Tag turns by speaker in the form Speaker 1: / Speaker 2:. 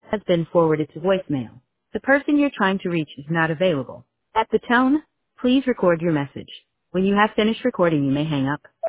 Speaker 1: has been forwarded to voicemail. The person you're trying to reach is not available. At the tone, please record your message. When you have finished recording, you may hang up.